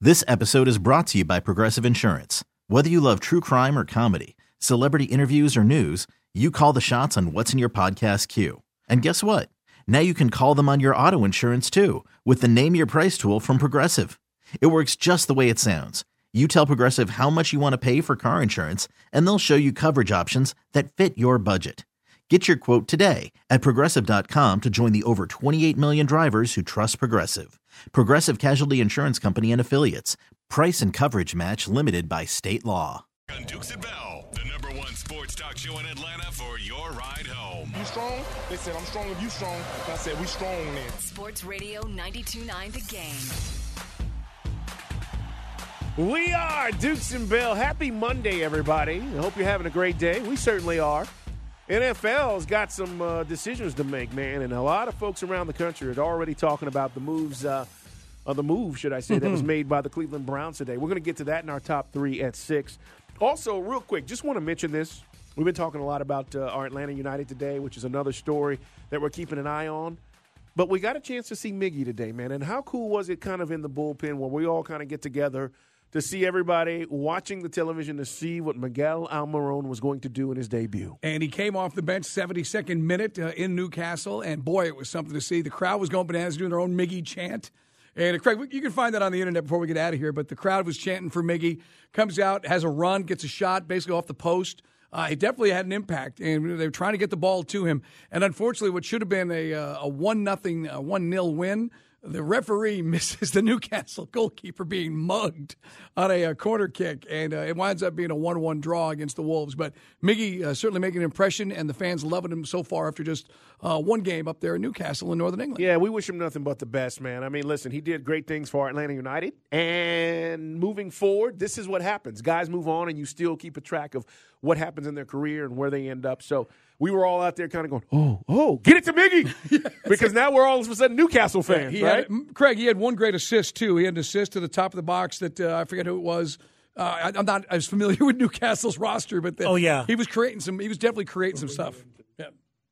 This episode is brought to you by Progressive Insurance. Whether you love true crime or comedy, celebrity interviews or news, you call the shots on what's in your podcast queue. And guess what? Now you can call them on your auto insurance too with the Name Your Price tool from Progressive. It works just the way it sounds. You tell Progressive how much you want to pay for car insurance, and they'll show you coverage options that fit your budget. Get your quote today at Progressive.com to join the over 28 million drivers who trust Progressive. Progressive Casualty Insurance Company and Affiliates. Price and coverage match limited by state law. On Dukes and Bell, the #1 sports talk show in Atlanta for your ride home. You strong? They said, I'm strong if you strong. I said, we strong then. Sports Radio 92.9 The Game. We are Dukes and Bell. Happy Monday, everybody. I hope you're having a great day. We certainly are. NFL's got some decisions to make, man, and a lot of folks around the country are already talking about the moves, that was made by the Cleveland Browns today. We're going to get to that in our top three at 6. Also, real quick, just want to mention this. We've been talking a lot about our Atlanta United today, which is another story that we're keeping an eye on. But we got a chance to see Miggy today, man, and how cool was it kind of in the bullpen where we all kind of get together to see everybody watching the television to see what Miguel Almiron was going to do in his debut. And he came off the bench 72nd minute in Newcastle, and boy, it was something to see. The crowd was going bananas doing their own Miggy chant. And Craig, you can find that on the internet before we get out of here, but the crowd was chanting for Miggy, comes out, has a run, gets a shot basically off the post. He definitely had an impact, and they were trying to get the ball to him. And unfortunately, what should have been a 1-0 win, the referee misses the Newcastle goalkeeper being mugged on a corner kick, and it winds up being a 1-1 draw against the Wolves. But Miggy certainly making an impression, and the fans loving him so far after just one game up there in Newcastle in Northern England. Yeah, we wish him nothing but the best, man. I mean, listen, he did great things for Atlanta United, and moving forward, this is what happens. Guys move on, and you still keep a track of what happens in their career and where they end up. So we were all out there kind of going, oh, get it to Miggy, because now we're all of a sudden Newcastle fans, right? Craig, he had one great assist, too. He had an assist to the top of the box that I forget who it was. I'm not as familiar with Newcastle's roster, but he was definitely creating some stuff. Yeah.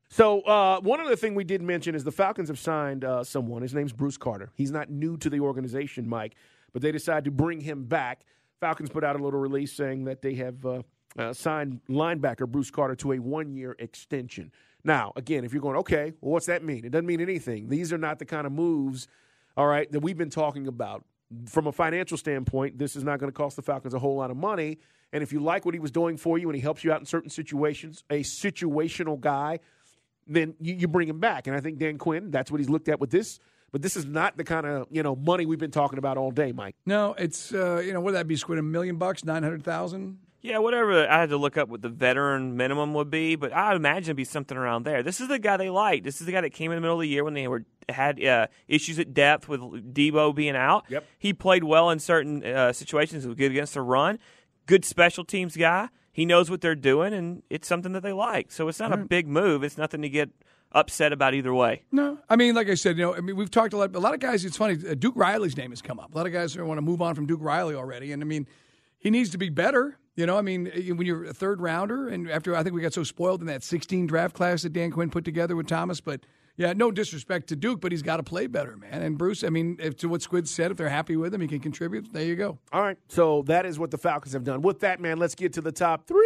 So one other thing we did mention is the Falcons have signed someone. His name's Bruce Carter. He's not new to the organization, Mike, but they decided to bring him back. Falcons put out a little release saying that they have signed linebacker Bruce Carter to a 1-year extension. Now, again, if you're going, okay, well, what's that mean? It doesn't mean anything. These are not the kind of moves, all right, that we've been talking about. From a financial standpoint, this is not going to cost the Falcons a whole lot of money. And if you like what he was doing for you and he helps you out in certain situations, a situational guy, then you bring him back. And I think Dan Quinn, that's what he's looked at with this. But this is not the kind of, money we've been talking about all day, Mike. No, it's, what would that be, Squid, $1 million, $900,000? Yeah, whatever. I had to look up what the veteran minimum would be, but I would imagine it'd be something around there. This is the guy they liked. This is the guy that came in the middle of the year when they had issues at depth with Debo being out. Yep. He played well in certain situations. He was good against the run. Good special teams guy. He knows what they're doing, and it's something that they like. So it's not a big move. It's nothing to get upset about either way. No. I mean, like I said, we've talked a lot of guys, it's funny, Duke Riley's name has come up. A lot of guys want to move on from Duke Riley already, and I mean, he needs to be better. When you're a third rounder, and after I think we got so spoiled in that 16 draft class that Dan Quinn put together with Thomas, but yeah, no disrespect to Duke, but he's got to play better, man. And Bruce, I mean, to what Squid said, if they're happy with him, he can contribute. There you go. All right, so that is what the Falcons have done. With that, man, let's get to the top 3.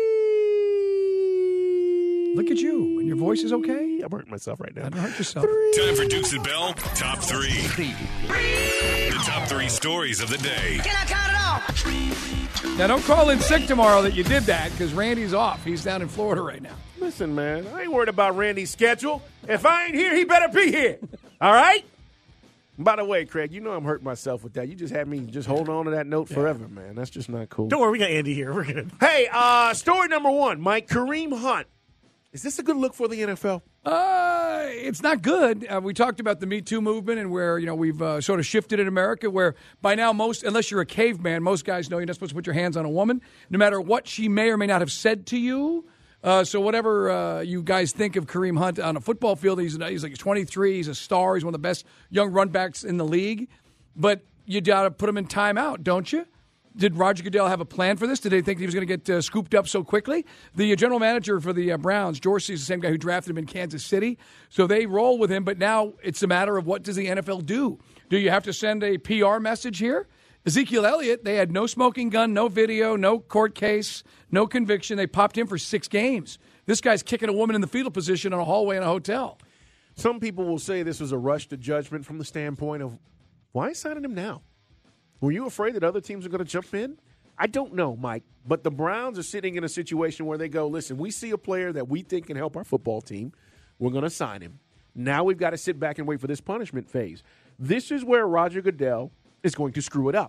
Look at you, and your voice is okay. I'm hurting myself right now. Don't hurt yourself. Time for Dukes and Bell, top 3. The top 3 stories of the day. Can I count it off? Now, don't call in sick tomorrow that you did that, because Randy's off. He's down in Florida right now. Listen, man, I ain't worried about Randy's schedule. If I ain't here, he better be here. All right? By the way, Craig, I'm hurting myself with that. You just had me just hold on to that note forever, man. That's just not cool. Don't worry, we got Andy here. We're good. Hey, story number 1, Mike, Kareem Hunt. Is this a good look for the NFL? It's not good. We talked about the Me Too movement and where, we've sort of shifted in America where by now unless you're a caveman, most guys know you're not supposed to put your hands on a woman, no matter what she may or may not have said to you. So whatever you guys think of Kareem Hunt on a football field, he's like 23, he's a star, he's one of the best young run backs in the league. But you got to put him in timeout, don't you? Did Roger Goodell have a plan for this? Did they think he was going to get scooped up so quickly? The general manager for the Browns, Dorsey, is the same guy who drafted him in Kansas City. So they roll with him, but now it's a matter of what does the NFL do? Do you have to send a PR message here? Ezekiel Elliott, they had no smoking gun, no video, no court case, no conviction. They popped him for 6 games. This guy's kicking a woman in the fetal position in a hallway in a hotel. Some people will say this was a rush to judgment from the standpoint of, why signing him now? Were you afraid that other teams are going to jump in? I don't know, Mike, but the Browns are sitting in a situation where they go, listen, we see a player that we think can help our football team. We're going to sign him. Now we've got to sit back and wait for this punishment phase. This is where Roger Goodell is going to screw it up.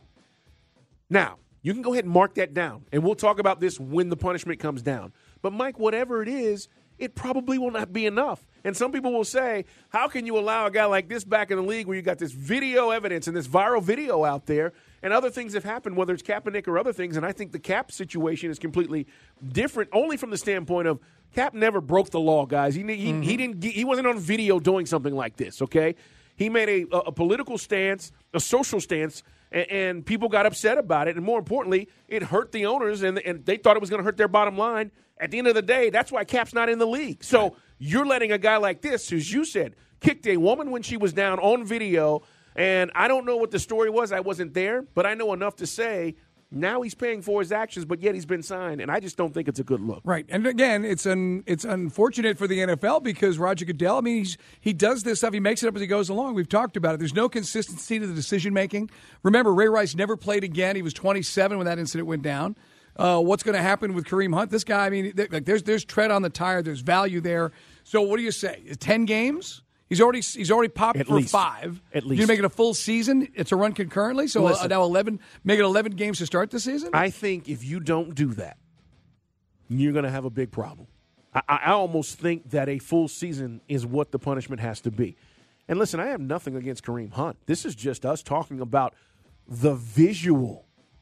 Now, you can go ahead and mark that down, and we'll talk about this when the punishment comes down. But, Mike, whatever it is, it probably will not be enough. And some people will say, how can you allow a guy like this back in the league where you got this video evidence and this viral video out there and other things have happened, whether it's Kaepernick or other things, and I think the Cap situation is completely different, only from the standpoint of Cap never broke the law, guys. He wasn't on video doing something like this, okay? He made a political stance, a social stance, and people got upset about it. And more importantly, it hurt the owners, and they thought it was going to hurt their bottom line. At the end of the day, that's why Cap's not in the league. So you're letting a guy like this, as you said, kicked a woman when she was down on video, and I don't know what the story was. I wasn't there, but I know enough to say now he's paying for his actions, but yet he's been signed, and I just don't think it's a good look. Right. And again, it's unfortunate for the NFL because Roger Goodell, I mean, he does this stuff. He makes it up as he goes along. We've talked about it. There's no consistency to the decision-making. Remember, Ray Rice never played again. He was 27 when that incident went down. What's going to happen with Kareem Hunt? This guy, I mean, there's tread on the tire. There's value there. So what do you say? 10 games? He's already popped for 5. At least. You make it a full season. It's a run concurrently. So now 11. Make it 11 games to start the season. I think if you don't do that, you're going to have a big problem. I almost think that a full season is what the punishment has to be. And listen, I have nothing against Kareem Hunt. This is just us talking about the visual.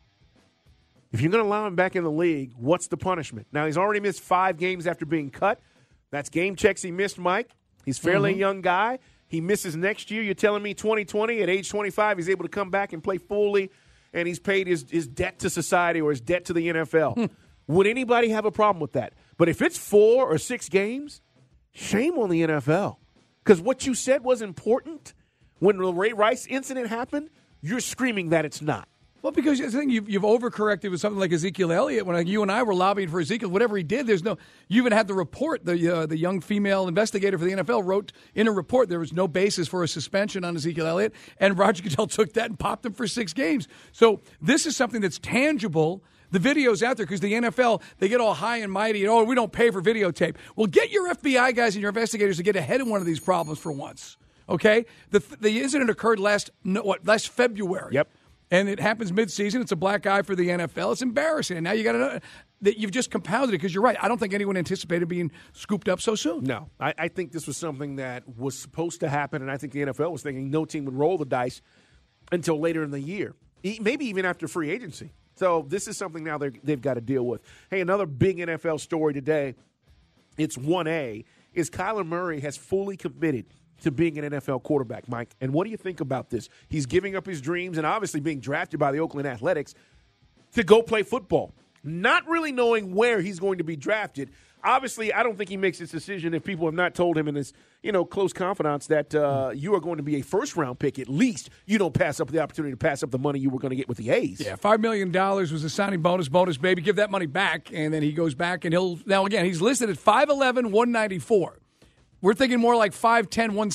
If you're going to allow him back in the league, what's the punishment? Now, he's already missed 5 games after being cut. That's game checks he missed, Mike. He's fairly young guy. He misses next year. You're telling me 2020, at age 25, he's able to come back and play fully, and he's paid his debt to society or his debt to the NFL. Would anybody have a problem with that? But if it's 4 or 6 games, shame on the NFL. Because what you said was important. When the Ray Rice incident happened, you're screaming that it's not. Well, because I think you've overcorrected with something like Ezekiel Elliott. When you and I were lobbying for Ezekiel, whatever he did, you even had the report. The young female investigator for the NFL wrote in a report there was no basis for a suspension on Ezekiel Elliott, and Roger Goodell took that and popped him for 6 games. So this is something that's tangible. The video's out there because the NFL, they get all high and mighty and, we don't pay for videotape. Well, get your FBI guys and your investigators to get ahead of one of these problems for once, okay? The incident occurred last February. Yep. And it happens midseason. It's a black eye for the NFL. It's embarrassing. And now you got to know that you've just compounded it because you're right. I don't think anyone anticipated being scooped up so soon. No. I think this was something that was supposed to happen, and I think the NFL was thinking no team would roll the dice until later in the year, maybe even after free agency. So this is something now they've got to deal with. Hey, another big NFL story today, it's 1A, is Kyler Murray has fully committed to being an NFL quarterback, Mike. And what do you think about this? He's giving up his dreams and obviously being drafted by the Oakland Athletics to go play football, not really knowing where he's going to be drafted. Obviously, I don't think he makes this decision if people have not told him in his, close confidence that you are going to be a first-round pick at least. You don't pass up the opportunity to pass up the money you were going to get with the A's. Yeah, $5 million was a signing bonus, baby. Give that money back, and then he goes back, and he's listed at 5'11", 194. We're thinking more like 5'10",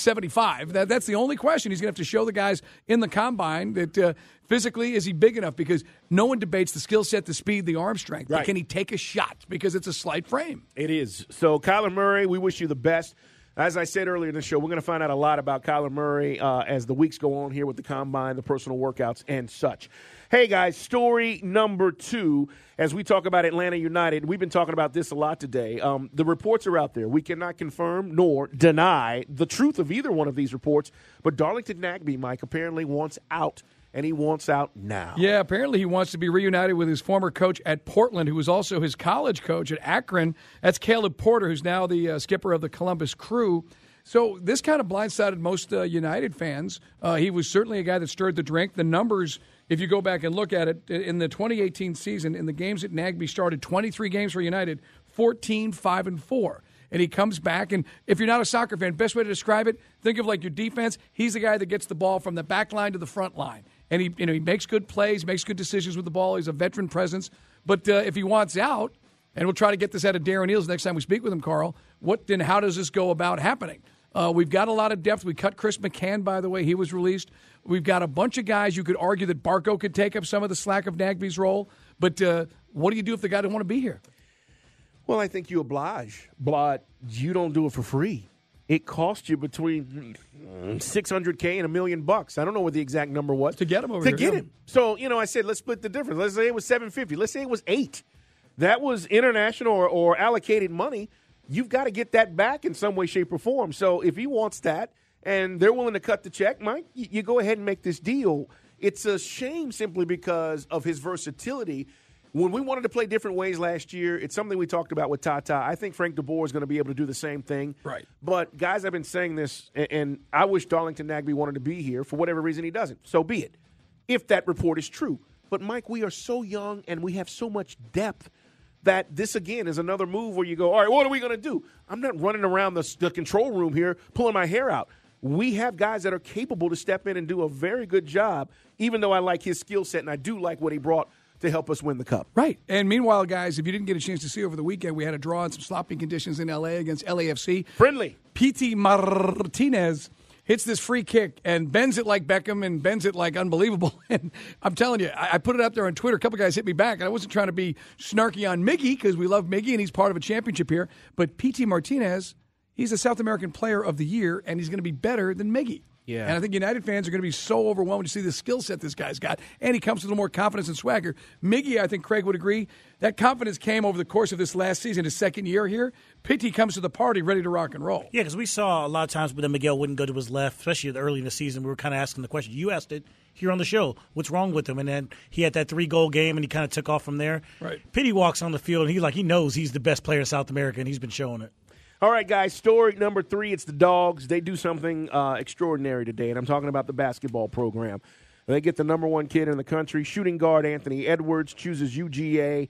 175. That's the only question. He's going to have to show the guys in the combine that physically, is he big enough? Because no one debates the skill set, the speed, the arm strength. Right. But can he take a shot? Because it's a slight frame. It is. So, Kyler Murray, we wish you the best. As I said earlier in the show, we're going to find out a lot about Kyler Murray as the weeks go on here with the combine, the personal workouts, and such. Hey, guys, story number 2, as we talk about Atlanta United, we've been talking about this a lot today. The reports are out there. We cannot confirm nor deny the truth of either one of these reports, but Darlington Nagbe, Mike, apparently wants out, and he wants out now. Yeah, apparently he wants to be reunited with his former coach at Portland, who was also his college coach at Akron. That's Caleb Porter, who's now the skipper of the Columbus Crew. So this kind of blindsided most United fans. He was certainly a guy that stirred the drink. The numbers, if you go back and look at it, in the 2018 season, in the games that Nagbe started, 23 games for United, 14, 5-4. And he comes back, and if you're not a soccer fan, best way to describe it, think of like your defense. He's the guy that gets the ball from the back line to the front line. and he makes good plays, makes good decisions with the ball. He's a veteran presence. But if he wants out, and we'll try to get this out of Darren Eales next time we speak with him, Carl, how does this go about happening? We've got a lot of depth. We cut Chris McCann, by the way. He was released. We've got a bunch of guys. You could argue that Barco could take up some of the slack of Nagbe's role. But what do you do if the guy doesn't want to be here? Well, I think you oblige, but you don't do it for free. It costs you between $600K and $1 million. I don't know what the exact number was to get him over here. To get him. So I said let's split the difference. Let's say it was $750. Let's say it was $8. That was international or allocated money. You've got to get that back in some way, shape, or form. So if he wants that and they're willing to cut the check, Mike, you go ahead and make this deal. It's a shame simply because of his versatility. When we wanted to play different ways last year, it's something we talked about with Tata. I think Frank DeBoer is going to be able to do the same thing. Right. But, guys, I've been saying this, and I wish Darlington Nagbe wanted to be here. For whatever reason he doesn't. So be it, if that report is true. But, Mike, we are so young and we have so much depth that this, again, is another move where you go, all right, what are we going to do? I'm not running around the control room here pulling my hair out. We have guys that are capable to step in and do a very good job, even though I like his skill set and I do like what he brought to help us win the Cup. Right. And meanwhile, guys, if you didn't get a chance to see over the weekend, we had a draw in some sloppy conditions in L.A. against LAFC. Friendly. Pity Martinez hits this free kick and bends it like Beckham and bends it like unbelievable. And I'm telling you, I put it up there on Twitter. A couple guys hit me back. And I wasn't trying to be snarky on Miggy because we love Miggy and he's part of a championship here. But Pity Martinez, he's a South American Player of the Year, and he's going to be better than Miggy. Yeah. And I think United fans are going to be so overwhelmed to see the skill set this guy's got. And he comes with a little more confidence and swagger. Miggy, I think Craig would agree, that confidence came over the course of this last season, his second year here. Pity comes to the party ready to rock and roll. Yeah, because we saw a lot of times when Miguel wouldn't go to his left, especially early in the season. We were kind of asking the question. You asked it here on the show. What's wrong with him? And then he had that 3-goal game, and he kind of took off from there. Right. Pity walks on the field, and he knows he's the best player in South America, and he's been showing it. All right, guys, story number 3, it's the Dogs. They do something extraordinary today, and I'm talking about the basketball program. They get the number 1 kid in the country, shooting guard Anthony Edwards, chooses UGA.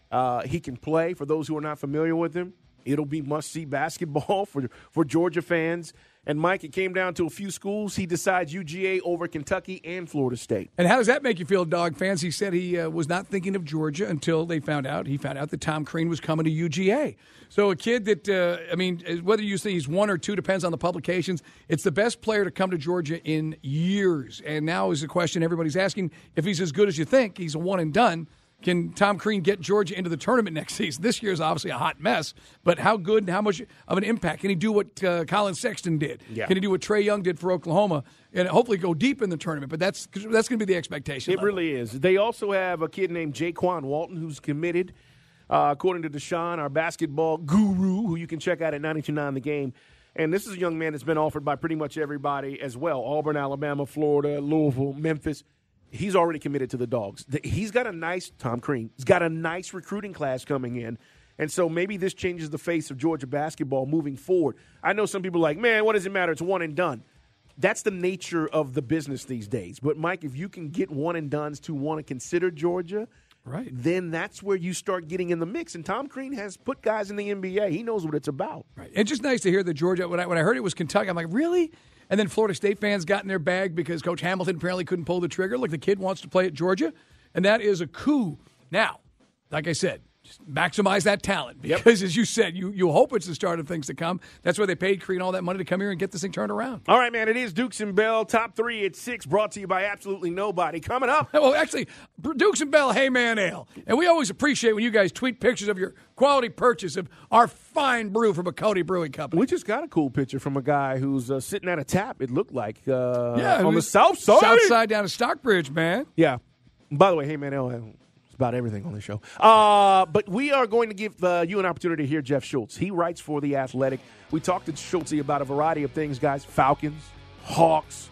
He can play. For those who are not familiar with him, it'll be must-see basketball for Georgia fans. And, Mike, it came down to a few schools. He decides UGA over Kentucky and Florida State. And how does that make you feel, Dog fans? He said he was not thinking of Georgia until he found out that Tom Crean was coming to UGA. So a kid that, whether you say he's 1 or 2, depends on the publications. It's the best player to come to Georgia in years. And now is the question everybody's asking, if he's as good as you think, he's a one and done. Can Tom Crean get Georgia into the tournament next season? This year is obviously a hot mess, but how good and how much of an impact? Can he do what Colin Sexton did? Yeah. Can he do what Trae Young did for Oklahoma and hopefully go deep in the tournament? But that's going to be the expectation. It really is. They also have a kid named Jaquan Walton who's committed, according to Deshaun, our basketball guru, who you can check out at 92.9 The Game. And this is a young man that's been offered by pretty much everybody as well. Auburn, Alabama, Florida, Louisville, Memphis. He's already committed to the Dogs. He's got Tom Crean, he's got a nice recruiting class coming in. And so maybe this changes the face of Georgia basketball moving forward. I know some people are like, man, what does it matter? It's one and done. That's the nature of the business these days. But, Mike, if you can get one and dones to want to consider Georgia, right, then that's where you start getting in the mix. And Tom Crean has put guys in the NBA. He knows what it's about. Right. It's just nice to hear that Georgia, when I heard it was Kentucky, I'm like, really? And then Florida State fans got in their bag because Coach Hamilton apparently couldn't pull the trigger. Look, the kid wants to play at Georgia, and that is a coup. Now, like I said, just maximize that talent because, as you said, you hope it's the start of things to come. That's why they paid Crean all that money to come here and get this thing turned around. All right, man, it is Dukes and Bell. Top 3 at 6, brought to you by absolutely nobody. Coming up. Well, actually, Dukes and Bell, Hey Man Ale. And we always appreciate when you guys tweet pictures of your quality purchase of our fine brew from a Cody Brewing Company. We just got a cool picture from a guy who's sitting at a tap, it looked like, on the south side. South side down to Stockbridge, man. Yeah. By the way, Hey Man Ale, it's about everything on the show. But we are going to give you an opportunity to hear Jeff Schultz. He writes for The Athletic. We talked to Schultz about a variety of things, guys. Falcons, Hawks,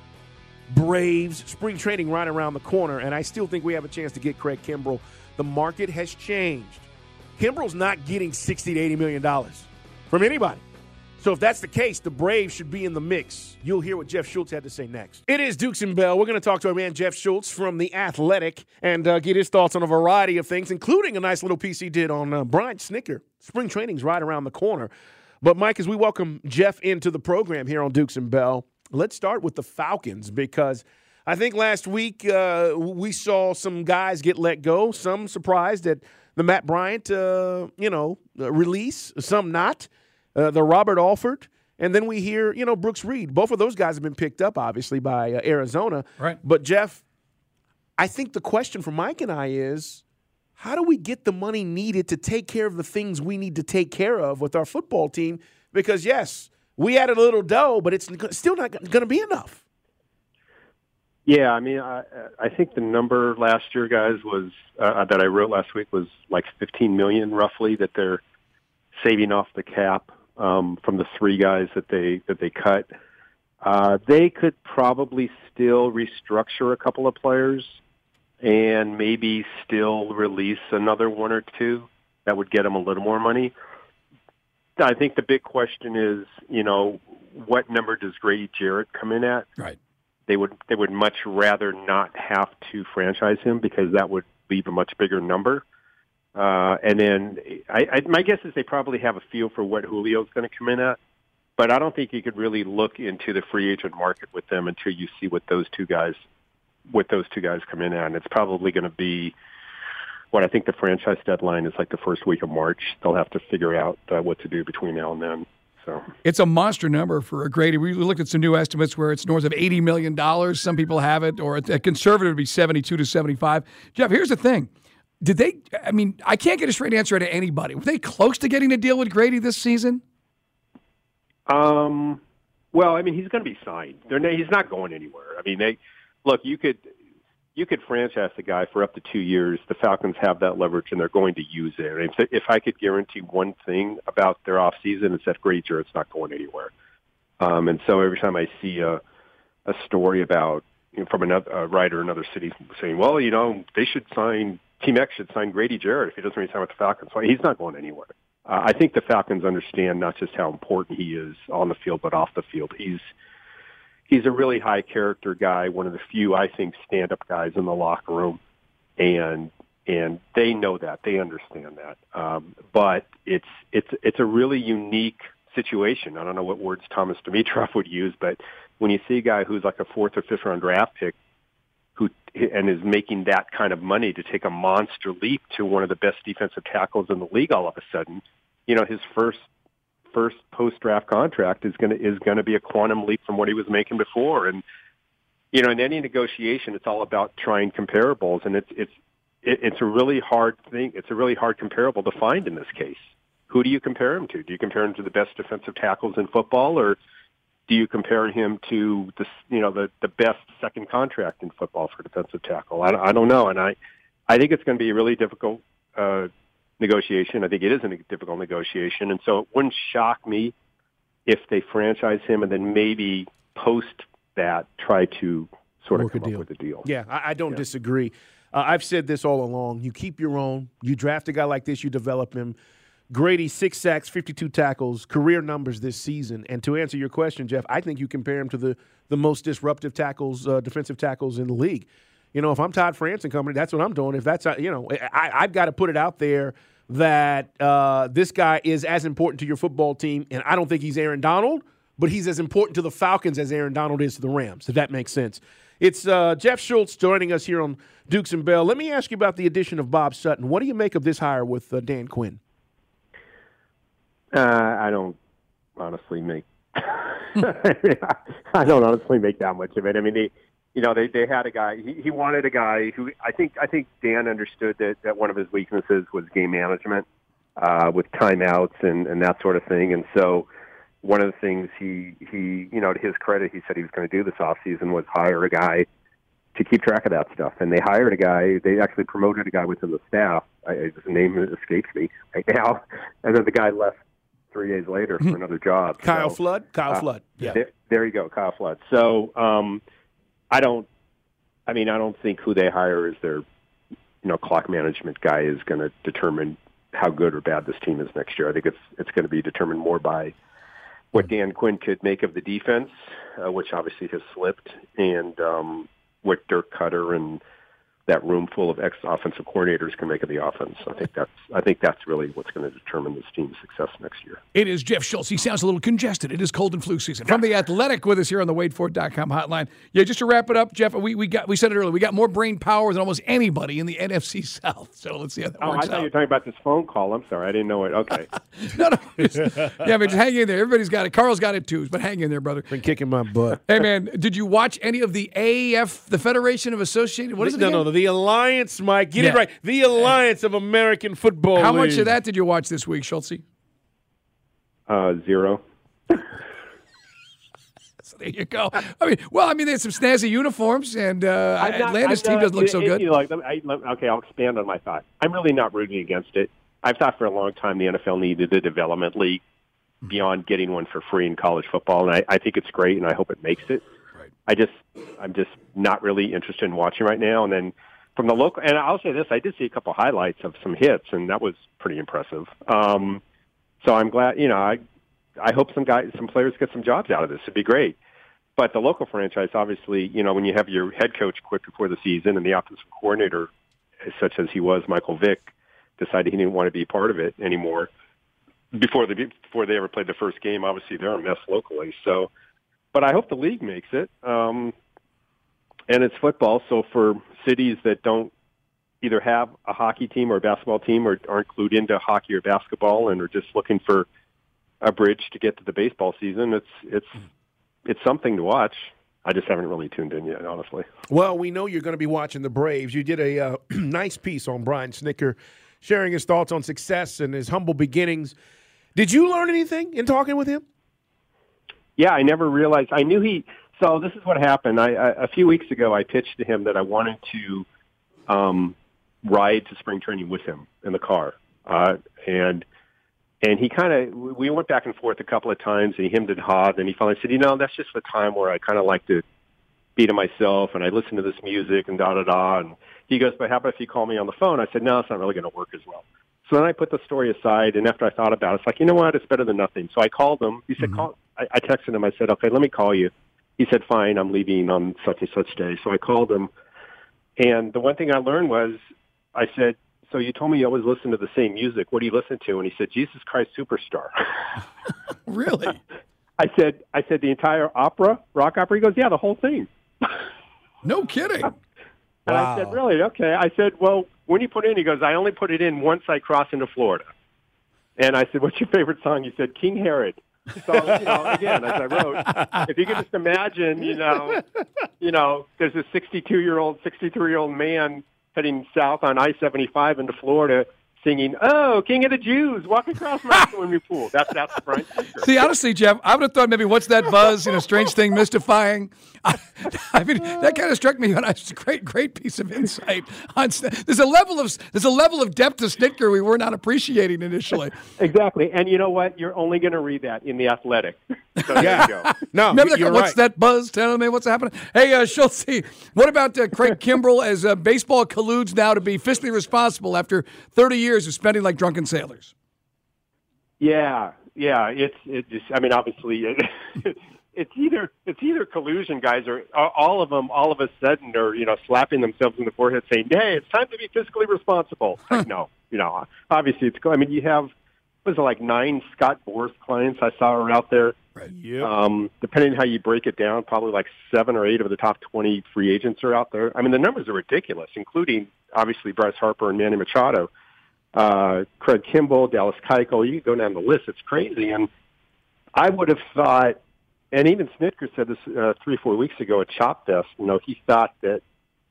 Braves, spring training right around the corner, and I still think we have a chance to get Craig Kimbrell. The market has changed. Kimbrell's not getting $60 to $80 million from anybody. So if that's the case, the Braves should be in the mix. You'll hear what Jeff Schultz had to say next. It is Dukes and Bell. We're going to talk to our man Jeff Schultz from The Athletic and get his thoughts on a variety of things, including a nice little piece he did on Brian Snicker. Spring training's right around the corner. But, Mike, as we welcome Jeff into the program here on Dukes and Bell, let's start with the Falcons because I think last week we saw some guys get let go. Some surprised at the Matt Bryant, release. Some not. The Robert Alford. And then we hear, Brooks Reed. Both of those guys have been picked up, obviously, by Arizona. Right. But, Jeff, I think the question for Mike and I is, how do we get the money needed to take care of the things we need to take care of with our football team? Because, yes, we added a little dough, but it's still not going to be enough. Yeah, I mean, I think the number last year, guys, was that I wrote last week was like $15 million roughly that they're saving off the cap from the three guys that they cut. They could probably still restructure a couple of players and maybe still release another one or two. That would get them a little more money. I think the big question is, what number does Grady Jarrett come in at? Right. They would much rather not have to franchise him because that would leave a much bigger number. And then my guess is they probably have a feel for what Julio's going to come in at. But I don't think you could really look into the free agent market with them until you see what those two guys come in at. And it's probably going to be what I think the franchise deadline is like the first week of March. They'll have to figure out what to do between now and then. So it's a monster number for Grady. We looked at some new estimates where it's north of $80 million. Some people have it, or a conservative would be 72 to 75. Jeff, here's the thing. I can't get a straight answer out of anybody. Were they close to getting a deal with Grady this season? Well, I mean, he's going to be signed. He's not going anywhere. I mean, you could franchise the guy for up to 2 years. The Falcons have that leverage, and they're going to use it. And if I could guarantee one thing about their offseason, it's that Grady Jarrett's not going anywhere. And so every time I see a story about from another writer in another city saying, well, they should sign Team X should sign Grady Jarrett if he doesn't resign with the Falcons. Well, he's not going anywhere. I think the Falcons understand not just how important he is on the field, but off the field. He's a really high character guy, one of the few, I think, stand-up guys in the locker room, and they know that, they understand that. But it's a really unique situation. I don't know what words Thomas Dimitroff would use, but when you see a guy who's like a 4th or 5th round draft pick and is making that kind of money to take a monster leap to one of the best defensive tackles in the league all of a sudden, his first post-draft contract is going to be a quantum leap from what he was making before. And, in any negotiation, it's all about trying comparables, and it's a really hard thing. It's a really hard comparable to find in this case. Who do you compare him to? Do you compare him to the best defensive tackles in football, or do you compare him to the best second contract in football for defensive tackle? I don't know, and I think it's going to be a really difficult negotiation. I think it is a difficult negotiation, and so it wouldn't shock me if they franchise him and then maybe post that try to sort of come up with a deal. Yeah, I don't disagree. I've said this all along. You keep your own. You draft a guy like this, you develop him. Grady, 6 sacks, 52 tackles, career numbers this season. And to answer your question, Jeff, I think you compare him to the most disruptive tackles, defensive tackles in the league. If I'm Todd France and company, that's what I'm doing. If that's, I've got to put it out there that this guy is as important to your football team, and I don't think he's Aaron Donald, but he's as important to the Falcons as Aaron Donald is to the Rams, if that makes sense. It's Jeff Schultz joining us here on Dukes and Bell. Let me ask you about the addition of Bob Sutton. What do you make of this hire with Dan Quinn? I don't honestly make that much of it. I mean, they had a guy. He wanted a guy who I think Dan understood that one of his weaknesses was game management with timeouts and that sort of thing. And so one of the things he to his credit, he said he was going to do this offseason was hire a guy to keep track of that stuff. And they hired a guy. They actually promoted a guy within the staff. His name escapes me right now. And then the guy left 3 days later for another job. Kyle Flood? Kyle Flood. Yeah. There you go, Kyle Flood. So I don't think who they hire as their clock management guy is going to determine how good or bad this team is next year. I think it's going to be determined more by what Dan Quinn could make of the defense, which obviously has slipped, and what Dirk Cutter and that room full of ex-offensive coordinators can make of the offense. I think that's really what's going to determine this team's success next year. It is Jeff Schultz. He sounds a little congested. It is cold and flu season. From The Athletic with us here on the WadeFord.com hotline. Yeah, just to wrap it up, Jeff, we said it earlier. We got more brain power than almost anybody in the NFC South. So let's see how that works I thought out. you were talking about this phone call. I'm sorry. I didn't know it. Okay. No. Just hang in there. Everybody's got it. Carl's got it too, but hang in there, brother. Been kicking my butt. Hey, man, did you watch any of the AAF, the Federation of Associated? What is it again? No, the Alliance, Mike. Get it right. The Alliance of American Football How League. much of that did you watch this week, Schultz? 0. So there you go. I mean, there's some snazzy uniforms, and Atlanta's team doesn't look so good. Okay, I'll expand on my thought. I'm really not rooting against it. I've thought for a long time the NFL needed a development league beyond getting one for free in college football, and I think it's great, and I hope it makes it. Right. I'm just not really interested in watching right now. And then from the local, and I'll say this, I did see a couple highlights of some hits, and that was pretty impressive. So I'm glad, I hope some players get some jobs out of this. It'd be great. But the local franchise, obviously, when you have your head coach quit before the season and the offensive coordinator, such as he was, Michael Vick, decided he didn't want to be part of it anymore before they ever played the first game. Obviously, they're a mess locally. So, but I hope the league makes it. And it's football, so for cities that don't either have a hockey team or a basketball team or aren't clued into hockey or basketball and are just looking for a bridge to get to the baseball season, it's something to watch. I just haven't really tuned in yet, honestly. Well, we know you're going to be watching the Braves. You did a nice piece on Brian Snitker, sharing his thoughts on success and his humble beginnings. Did you learn anything in talking with him? Yeah, I never realized. I knew so this is what happened. A few weeks ago, I pitched to him that I wanted to ride to spring training with him in the car. And he we went back and forth a couple of times, and he hemmed and hawed, and he finally said, that's just the time where I kind of like to be to myself, and I listen to this music and da-da-da. And he goes, but how about if you call me on the phone? I said, no, it's not really going to work as well. So then I put the story aside, and after I thought about it, it's like, you know what, it's better than nothing. So I called him. He said, call. I texted him. I said, okay, let me call you. He said, fine, I'm leaving on such and such day. So I called him, and the one thing I learned was, I said, so you told me you always listen to the same music. What do you listen to? And he said, Jesus Christ Superstar. Really? I said the entire rock opera? He goes, yeah, the whole thing. No kidding. And I said, really? Okay. I said, well, when you put it in? He goes, I only put it in once I cross into Florida. And I said, what's your favorite song? He said, King Herod. So, again, as I wrote, if you could just imagine, there's a 63-year-old man heading south on I-75 into Florida singing, oh, King of the Jews, walk across my swimming pool. That's Brian Snitker. See, honestly, Jeff, I would have thought maybe what's that buzz, strange thing, mystifying. I mean, that kind of struck me. It's a great piece of insight. There's a level of depth to Snitker we were not appreciating initially. Exactly, and you know what? You're only going to read that in The Athletic. So there you go. No, remember you're what's right. that buzz? Tell me what's happening. Hey, Schultz, what about Craig Kimbrell as baseball colludes now to be fiscally responsible after 30 years of spending like drunken sailors? Yeah. It just. I mean, obviously, it's either collusion, guys, or all of them. All of a sudden, are slapping themselves in the forehead, saying, "Hey, it's time to be fiscally responsible." Like, no, obviously, it's. I mean, you have. Was it like 9 Scott Boras clients I saw are out there? Right. Yep. Depending on how you break it down, probably like 7 or 8 of the top 20 free agents are out there. I mean, the numbers are ridiculous, including obviously Bryce Harper and Manny Machado, Craig Kimbrell, Dallas Keuchel. You can go down the list; it's crazy. And I would have thought, and even Snitker said this 3-4 weeks ago at Chop Fest. He thought that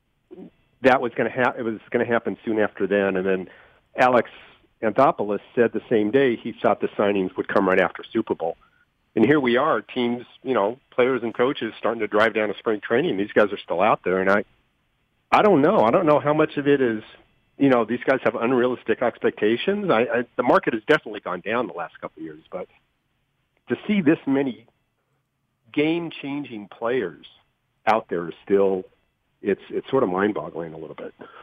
was going to it was going to happen soon after then, and then Alex Anthopoulos said the same day he thought the signings would come right after Super Bowl. And here we are, teams, players and coaches starting to drive down to spring training. These guys are still out there, and I don't know. I don't know how much of it is, these guys have unrealistic expectations. The market has definitely gone down the last couple of years, but to see this many game-changing players out there is still, it's sort of mind-boggling a little bit.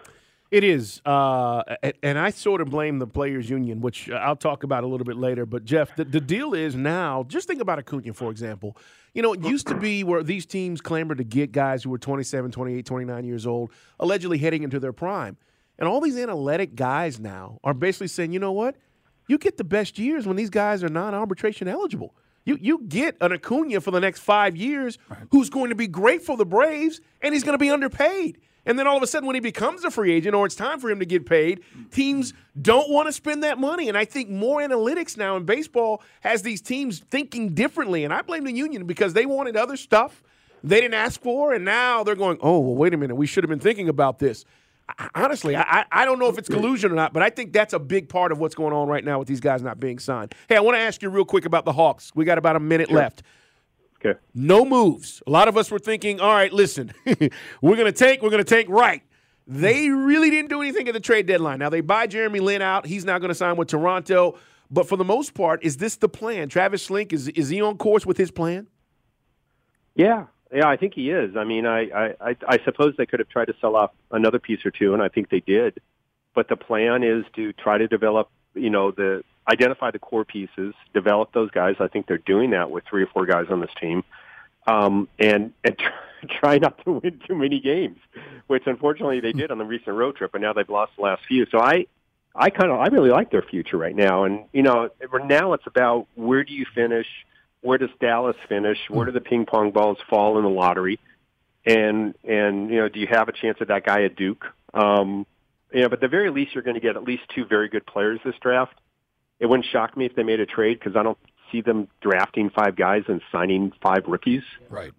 It is, and I sort of blame the players' union, which I'll talk about a little bit later. But, Jeff, the deal is now, just think about Acuna, for example. You know, it used to be where these teams clamored to get guys who were 27, 28, 29 years old, allegedly heading into their prime. And all these analytic guys now are basically saying, you know what? You get the best years when these guys are non-arbitration eligible. You get an Acuna for the next 5 years who's going to be great for the Braves, and he's going to be underpaid. And then all of a sudden when he becomes a free agent or it's time for him to get paid, teams don't want to spend that money. And I think more analytics now in baseball has these teams thinking differently. And I blame the union because they wanted other stuff they didn't ask for, and now they're going, oh, well, wait a minute, we should have been thinking about this. Honestly, I don't know if it's collusion or not, but I think that's a big part of what's going on right now with these guys not being signed. Hey, I want to ask you real quick about the Hawks. We got about a minute left. Okay. No moves. A lot of us were thinking, all right, listen, we're going to tank right. They really didn't do anything at the trade deadline. Now, they buy Jeremy Lin out. He's now going to sign with Toronto. But for the most part, is this the plan? Travis Schlenk, is he on course with his plan? Yeah, I think he is. I mean, I suppose they could have tried to sell off another piece or two, and I think they did. But the plan is to try to develop, identify the core pieces, develop those guys. I think they're doing that with 3 or 4 guys on this team, and try not to win too many games, which unfortunately they did on the recent road trip, and now they've lost the last few. So I really like their future right now. And now it's about where do you finish. Where does Dallas finish? Where do the ping pong balls fall in the lottery? And do you have a chance at that guy at Duke? But at the very least, you're going to get at least 2 very good players this draft. It wouldn't shock me if they made a trade because I don't see them drafting 5 guys and signing 5 rookies. Right.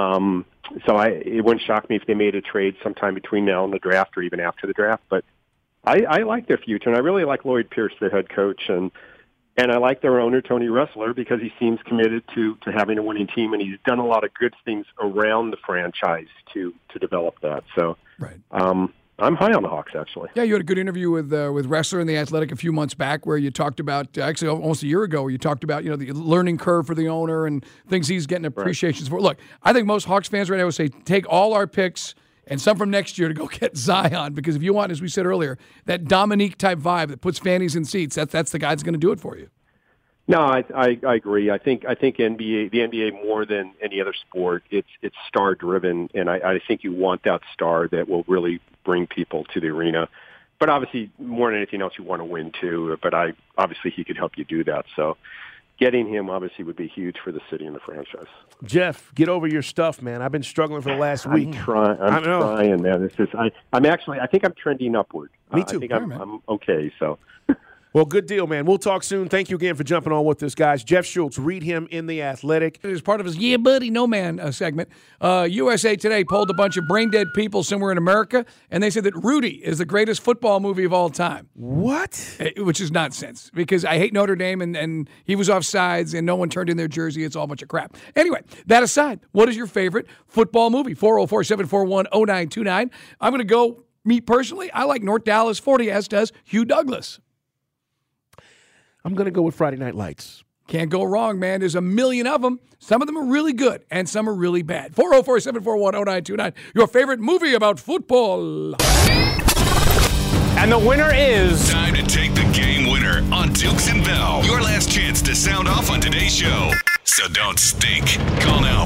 It wouldn't shock me if they made a trade sometime between now and the draft or even after the draft. But I like their future, and I really like Lloyd Pierce, the head coach, and I like their owner, Tony Ressler, because he seems committed to having a winning team, and he's done a lot of good things around the franchise to develop that. So right. I'm high on the Hawks, actually. Yeah, you had a good interview with Ressler in The Athletic a few months back where you talked about, actually almost a year ago, where you talked about, the learning curve for the owner and things he's getting appreciations for. Look, I think most Hawks fans right now would say, take all our picks and some from next year to go get Zion, because if you want, as we said earlier, that Dominique-type vibe that puts fannies in seats, that's the guy that's going to do it for you. No, I agree. I think the NBA more than any other sport, it's star driven, and I think you want that star that will really bring people to the arena. But obviously, more than anything else, you want to win too. But obviously he could help you do that. So getting him obviously would be huge for the city and the franchise. Jeff, get over your stuff, man. I've been struggling for the last week. I'm trying, man. It's just I think I'm trending upward. Me too. I think I'm okay. So. Well, good deal, man. We'll talk soon. Thank you again for jumping on with us, guys. Jeff Schultz, read him in The Athletic. As part of his Yeah Buddy No Man segment, USA Today polled a bunch of brain-dead people somewhere in America, and they said that Rudy is the greatest football movie of all time. What? Which is nonsense, because I hate Notre Dame, and he was offsides, and no one turned in their jersey. It's all a bunch of crap. Anyway, that aside, what is your favorite football movie? 404-741-0929. I'm going to go, me personally, I like North Dallas 40, as does Hugh Douglas. I'm going to go with Friday Night Lights. Can't go wrong, man. There's a million of them. Some of them are really good, and some are really bad. 404-741-0929. Your favorite movie about football. And the winner is... Time to take the game winner on Dukes and Bell. Your last chance to sound off on today's show. So don't stink. Call now,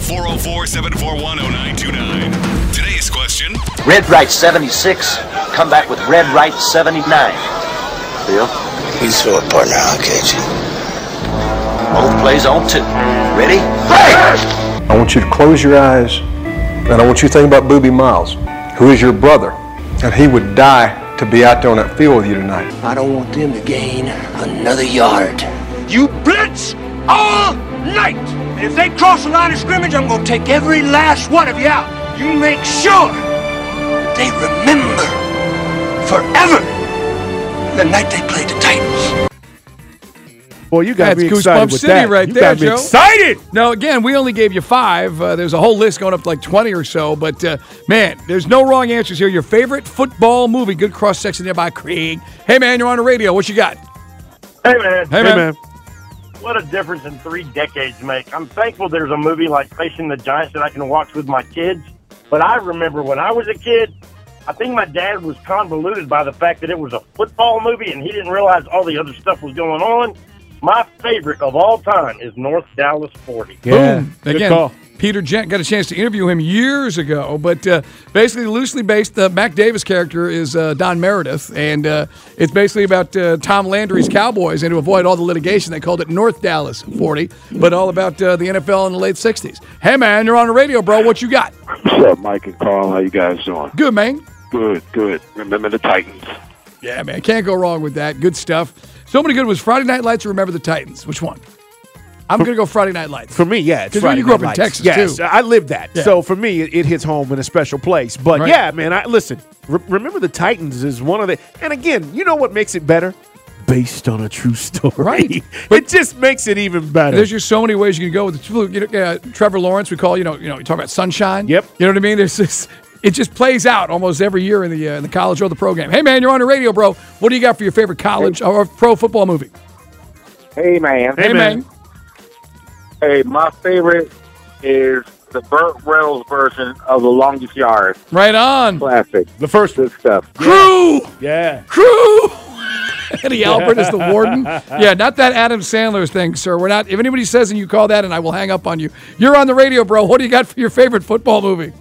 404-741-0929. Today's question. Red right 76. Come back with red right 79. Bill? Please throw it, partner. I'll catch you. Both plays on 2. Ready? Play! I want you to close your eyes, and I want you to think about Boobie Miles, who is your brother, and he would die to be out there on that field with you tonight. I don't want them to gain another yard. You blitz all night! If they cross the line of scrimmage, I'm going to take every last one of you out. You make sure that they remember forever the night they played the Titans. Boy, you got me Goosebump excited with City that. right you there, got me Joe. excited. Now, again, we only gave you 5. There's a whole list going up to like 20 or so. But, man, there's no wrong answers here. Your favorite football movie. Good cross-section there by Craig. Hey, man, you're on the radio. What you got? Hey, man. Hey, man. What a difference in 3 decades make. I'm thankful there's a movie like Facing the Giants that I can watch with my kids. But I remember when I was a kid, I think my dad was convoluted by the fact that it was a football movie and he didn't realize all the other stuff was going on. My favorite of all time is North Dallas 40. Yeah, Boom. good Again, call. Peter Gent, got a chance to interview him years ago, but basically loosely based, the Mac Davis character is Don Meredith, and it's basically about Tom Landry's Cowboys, and to avoid all the litigation, they called it North Dallas 40, but all about the NFL in the late 60s. Hey, man, you're on the radio, bro. What you got? What's up, Mike and Carl? How you guys doing? Good, man. Good, good. Remember the Titans. Yeah, man, can't go wrong with that. Good stuff. So many good ones. Friday Night Lights or Remember the Titans? Which one? I'm going to go Friday Night Lights. For me, yeah, it's Because Friday you grew up Night in Lights. Texas, yes, too. I lived that. Yeah. So for me, it hits home in a special place. But Right. yeah, man, listen, Remember the Titans is one of the, and again, you know what makes it better? Based on a true story. Right. It just makes it even better. There's just so many ways you can go with the Trevor Lawrence. We call you talk about Sunshine. Yep. You know what I mean? There's this. It just plays out almost every year in the college or the program. Hey man, you're on the radio, bro. What do you got for your favorite college or pro football movie? Hey, man. Hey man. Hey, my favorite is the Burt Reynolds version of The Longest Yard. Right on. Classic. The first Good stuff. Crew. Yeah. Crew. Eddie Albert is the warden. Yeah, not that Adam Sandler thing, sir. We're not. If anybody says and you call that, and I will hang up on you. You're on the radio, bro. What do you got for your favorite football movie?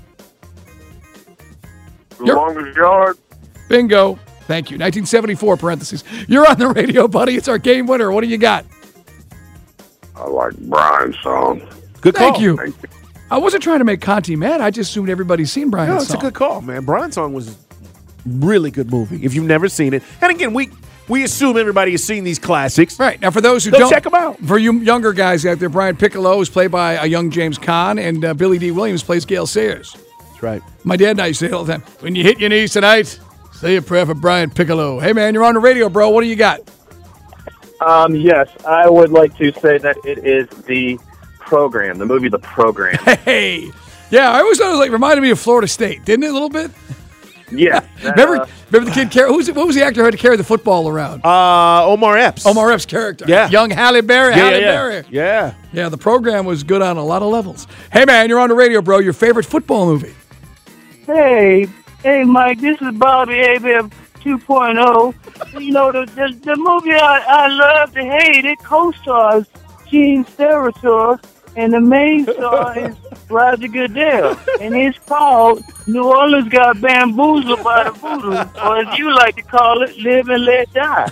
The Longest Yard. Bingo. Thank you. 1974 parentheses. You're on the radio, buddy. It's our game winner. What do you got? I like Brian's song. Good call. Thank you. I wasn't trying to make Conti mad. I just assumed everybody's seen Brian's No, it's song. a good call, man. Brian's Song was really good movie. If you've never seen it, and again, we assume everybody has seen these classics. Right. Now, for those who Go don't, check 'em out. For you younger guys out there, Brian Piccolo is played by a young James Caan, and Billy D. Williams plays Gale Sayers. That's right. My dad and I used to say it all the time, when you hit your knees tonight, say a prayer for Brian Piccolo. Hey, man, you're on the radio, bro. What do you got? Yes, I would like to say that it is The Program, the movie The Program. Hey. Yeah, I always thought it was reminded me of Florida State, didn't it, a little bit? Yeah. Remember the kid, what was the actor who had to carry the football around? Omar Epps. Omar Epps' character. Yeah. Young Halle Berry. Halle Berry. Yeah. Yeah, the program was good on a lot of levels. Hey, man, you're on the radio, bro. Your favorite football movie? Hey, Mike, this is Bobby Abel 2.0. You know, the movie I love to hate, it co-stars Gene Steratore, and the main star is Roger Goodell. And it's called New Orleans Got Bamboozled by the Voodoo, or as you like to call it, Live and Let Die.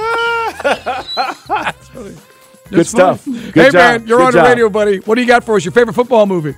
Good stuff. Hey, Good job. man, you're Good on job. the radio, buddy. What do you got for us? Your favorite football movie?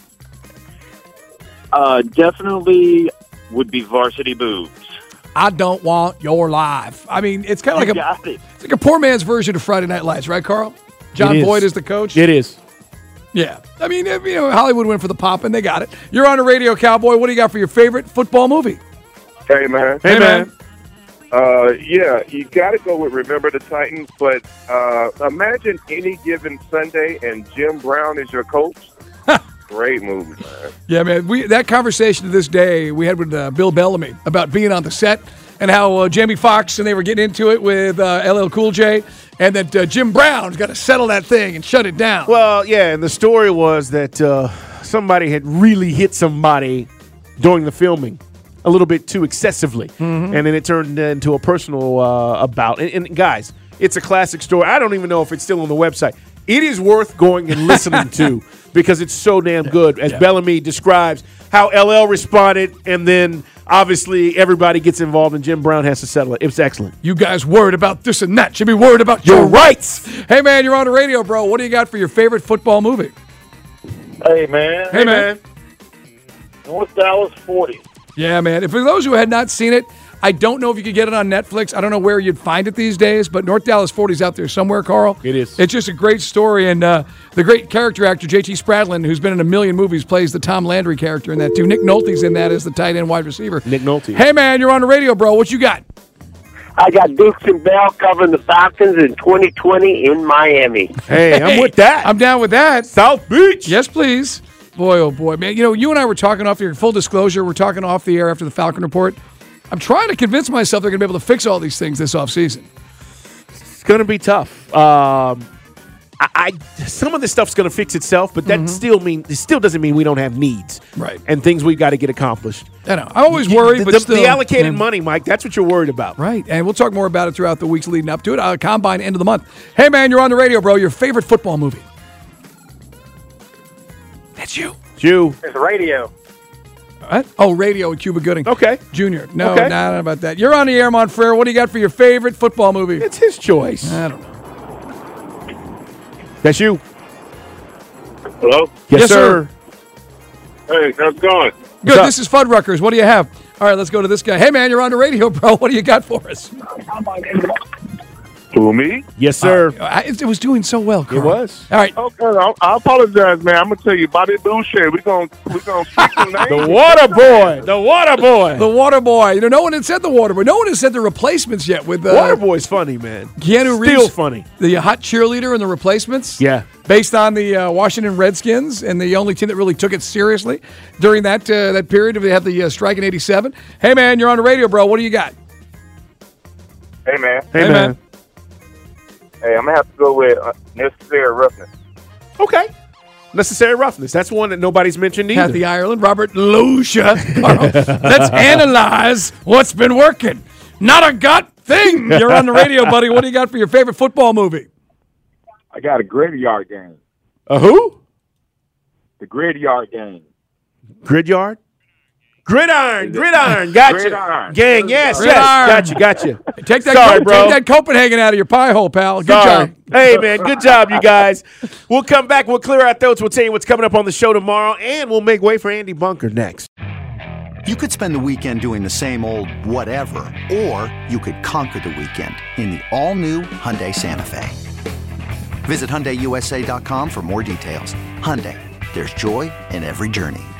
Definitely would be Varsity Boobs. I Don't Want Your Life. I mean, it's kind of You like got it. it's like a poor man's version of Friday Night Lights, right, Carl? John It is. Boyd is the coach. It is. Yeah. I mean, Hollywood went for the pop, and they got it. You're on the radio, Cowboy. What do you got for your favorite football movie? Hey, man. Hey, man. Yeah, you got to go with Remember the Titans, but imagine any given Sunday and Jim Brown is your coach. Great movie, man. Yeah, man. That conversation to this day we had with Bill Bellamy about being on the set and how Jamie Foxx and they were getting into it with LL Cool J, and that Jim Brown's got to settle that thing and shut it down. Well, yeah, and the story was that somebody had really hit somebody during the filming a little bit too excessively, and then it turned into a personal bout. And guys, it's a classic story. I don't even know if it's still on the website. It is worth going and listening to because it's so damn good. As Bellamy describes how LL responded, and then obviously everybody gets involved, and Jim Brown has to settle it. It was excellent. You guys worried about this and that. Should be worried about your rights. Hey, man, you're on the radio, bro. What do you got for your favorite football movie? Hey, man. Hey, man. North Dallas 40. Yeah, man. For those who had not seen it, I don't know if you could get it on Netflix. I don't know where you'd find it these days, but North Dallas 40 is out there somewhere, Carl. It is. It's just a great story, and the great character actor, J.T. Spradlin, who's been in a million movies, plays the Tom Landry character in that, too. Nick Nolte's in that as the tight end wide receiver. Nick Nolte. Hey, man, you're on the radio, bro. What you got? I got Dukes and Bell covering the Falcons in 2020 in Miami. Hey, I'm with that. I'm down with that. South Beach. Yes, please. Boy, oh, boy. Man, you and I were talking off the air. Full disclosure, we're talking off the air after the Falcon Report. I'm trying to convince myself they're going to be able to fix all these things this offseason. It's going to be tough. some of this stuff's going to fix itself, but that still doesn't mean we don't have needs, right? And things we've got to get accomplished. I know. I'm always worried, but still, the allocated money, Mike. That's what you're worried about, right? And we'll talk more about it throughout the weeks leading up to it. Combine end of the month. Hey, man, you're on the radio, bro. Your favorite football movie? That's you. It's radio. What? Oh, radio with Cuba Gooding. Okay. Junior. No, not about that. You're on the air, Montfrere. What do you got for your favorite football movie? It's his choice. I don't know. That's you. Hello? Yes, sir. Hey, how's it going? Good. This is Fuddruckers. What do you have? All right, let's go to this guy. Hey, man, you're on the radio, bro. What do you got for us? Who, me? Yes, sir. It was doing so well, Carl. It was. All right. Okay, I apologize, man. I'm going to tell you, Bobby Boucher, we're going to speak the name. The Water Boy. The Water Boy. The Water Boy. You know, no one had said the Water Boy. No one has said the Replacements yet. With Water Boy's funny, man. Keanu Reeves. Still funny. The hot cheerleader in the Replacements. Yeah. Based on the Washington Redskins and the only team that really took it seriously during that period. They had the strike in '87. Hey, man, you're on the radio, bro. What do you got? Hey, man. Hey, man. Hey, I'm going to have to go with Necessary Roughness. Okay. Necessary Roughness. That's one that nobody's mentioned either. Kathy Ireland, Robert Loggia. Let's analyze what's been working. Not a gut thing. You're on the radio, buddy. What do you got for your favorite football movie? I got a Graveyard Game. A who? The Graveyard Game. Gridyard? Gridiron. Gotcha. Gridiron. Gang, yes. Gotcha. Take that Copenhagen out of your pie hole, pal. Good job. Hey, man, good job, you guys. We'll come back. We'll clear our throats. We'll tell you what's coming up on the show tomorrow, and we'll make way for Andy Bunker next. You could spend the weekend doing the same old whatever, or you could conquer the weekend in the all-new Hyundai Santa Fe. Visit HyundaiUSA.com for more details. Hyundai, there's joy in every journey.